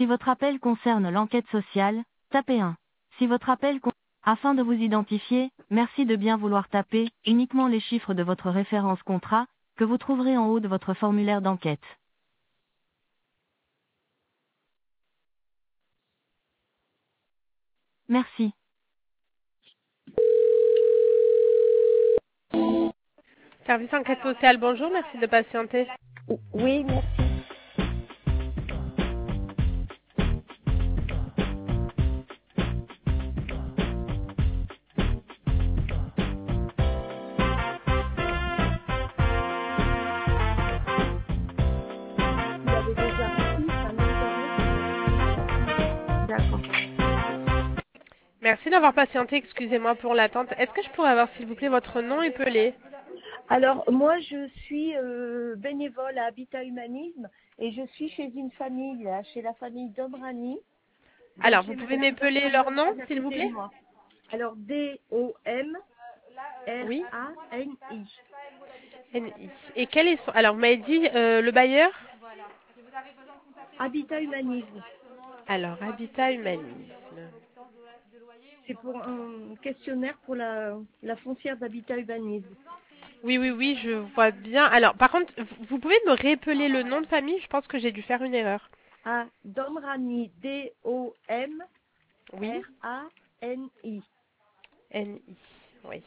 Si votre appel concerne l'enquête sociale, tapez 1. Si votre appel afin de vous identifier, merci de bien vouloir taper uniquement les chiffres de votre référence contrat que vous trouverez en haut de votre formulaire d'enquête. Merci. Service enquête sociale, bonjour, merci de patienter. Oui, merci. Vous avez déjà reçu un internet? D'accord. Merci d'avoir patienté, excusez-moi pour l'attente. Est-ce que je pourrais avoir s'il vous plaît votre nom épelé? Alors, moi, je suis bénévole à Habitat Humanisme et je suis chez une famille, là, chez la famille Domrani. Donc, Alors, vous j'ai pouvez Madame m'épeler Domrani leur nom, à s'il vous côté de plaît? moi. Alors, D-O-M-R-A-N-I. Oui. NI. Et quel est son... Alors, vous m'avez dit le bailleur? Habitat Humanisme. Alors, Habitat Humanisme. C'est pour un questionnaire pour la foncière d'Habitat Humanisme. Oui, oui, oui, je vois bien. Alors, par contre, vous pouvez me réépeler le nom de famille? Je pense que j'ai dû faire une erreur. Ah, Domrani, Oui. D-O-M-R-A-N-I. NI. Oui.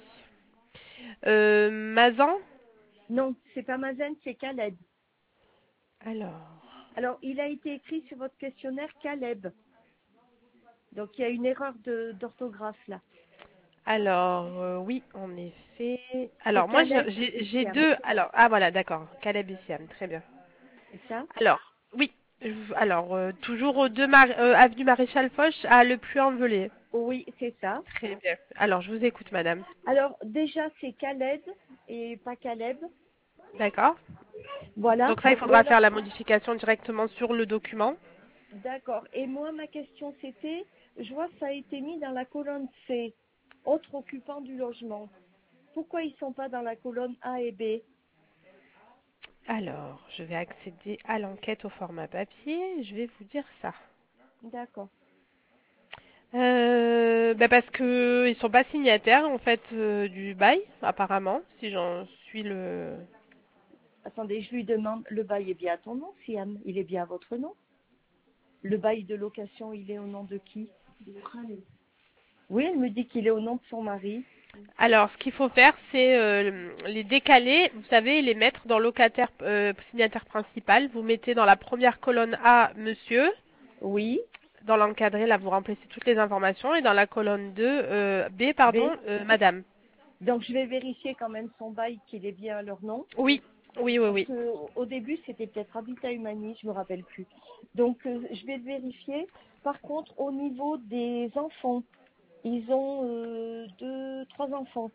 Mazan? Non, c'est pas Mazen, c'est Caleb. Alors. Alors, il a été écrit sur votre questionnaire Caleb. Donc, il y a une erreur d'orthographe là. Alors, oui, en effet. C'est Alors, moi, Caleb j'ai Essiam, deux. Alors, ah voilà, d'accord. Caleb et Siam, très bien. c'est ça? Alors, oui. Alors, toujours au 2 avenue Maréchal Foch à Le Puy-en-Velay. Oui, c'est ça. Très bien. Alors, je vous écoute, madame. Alors, déjà, c'est Caleb et pas Caleb. D'accord. Voilà. Donc ça, il Ou faudra faire alors, la modification directement sur le document. d'accord. Et moi, ma question, c'était, je vois que ça a été mis dans la colonne C, autres occupants du logement. Pourquoi ils ne sont pas dans la colonne A et B? Alors, je vais accéder à l'enquête au format papier. Je vais vous dire ça. D'accord. Parce que ils sont pas signataires en fait du bail, apparemment, si j'en suis le. Attendez, je lui demande, le bail est bien à ton nom, Siam? Il est bien à votre nom? Le bail de location, il est au nom de qui? Oui, elle me dit qu'il est au nom de son mari. Alors, ce qu'il faut faire, c'est les décaler, vous savez, les mettre dans locataire signataire principal. Vous mettez dans la première colonne A, monsieur. Oui, Dans l'encadré, là, vous remplissez toutes les informations. Et dans la colonne 2, B, B. pardon, madame. Donc, je vais vérifier quand même son bail, qu'il est bien à leur nom. Oui, oui, oui, Parce oui. que au début, c'était peut-être Habitat Humanis, je me rappelle plus. Donc, je vais le vérifier. Par contre, au niveau des enfants, ils ont trois enfants.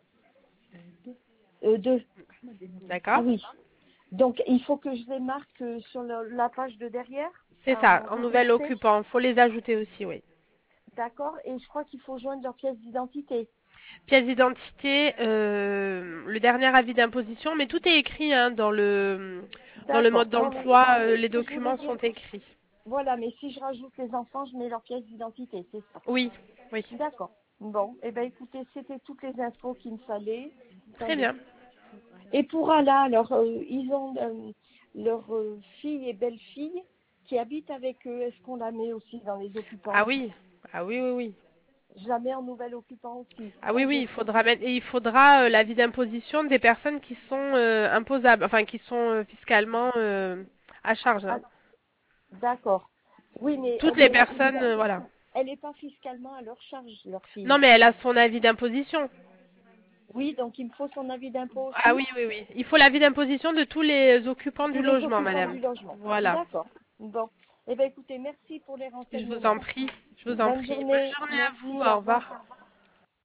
Deux. Ah D'accord. oui. Donc, il faut que je les marque sur la page de derrière, C'est ça, en en nouvel référencé. occupant. Faut les ajouter aussi, oui. D'accord. Et je crois qu'il faut joindre leur pièce d'identité. Pièce d'identité, le dernier avis d'imposition, mais tout est écrit hein, dans le D'accord. mode Non, mais d'emploi, les ce que je voulais documents dire, sont écrits. voilà, mais si je rajoute les enfants, je mets leur pièce d'identité, c'est ça. Oui, oui. D'accord. Bon, eh ben écoutez, c'était toutes les infos qu'il me fallait. Très Attendez. bien. Et pour Ala, alors, ils ont leur fille et belle-fille qui habitent avec eux. Est-ce qu'on la met aussi dans les Ah occupants? oui, ah oui, oui, oui. Je la mets en nouvel occupant aussi. Ah oui, Hein, oui, bien il sûr. faudra mettre, et il faudra l'avis d'imposition des personnes qui sont imposables, enfin qui sont fiscalement à charge. Ah, Hein. d'accord. Oui, mais Toutes les personnes, voilà. elle n'est pas fiscalement à leur charge, leur fille. Non, mais elle a son avis d'imposition. Oui, donc il me faut son avis d'impôt Ah aussi. oui, oui, oui. Il faut l'avis d'imposition de tous les occupants Tous du les logement, occupants madame. du logement. Voilà. D'accord. Bon. Eh bien, écoutez, merci pour les Je vous en renseignements. prie. Je vous en Bonne prie. Bonne journée. journée à vous. Merci. Au Au revoir. revoir.